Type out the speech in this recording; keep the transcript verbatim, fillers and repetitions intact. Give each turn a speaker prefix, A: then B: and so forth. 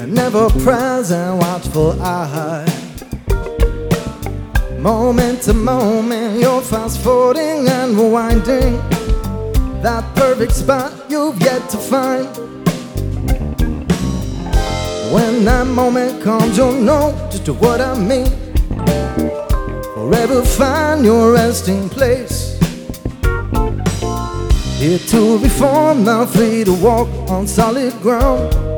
A: an ever-present watchful eye. Moment to moment, you're fast-forwarding and rewinding that perfect spot you've yet to find. When that moment comes, you'll know just what I mean. Forever find your resting place. Here to reform, now free to walk on solid ground.